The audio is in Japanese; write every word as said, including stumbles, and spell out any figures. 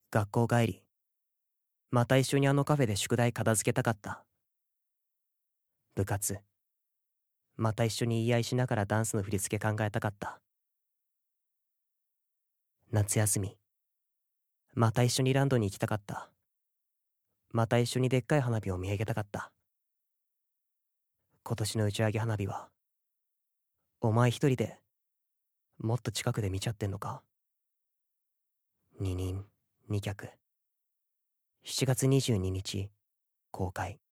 学校帰り、また一緒にあのカフェで宿題片付けたかった。部活、また一緒に言い合いしながらダンスの振り付け考えたかった。夏休み、また一緒にランドに行きたかった。また一緒にでっかい花火を見上げたかった。今年の打ち上げ花火は、お前一人で、もっと近くで見ちゃってんのか。二人、二脚。しちがつにじゅうににち、公開。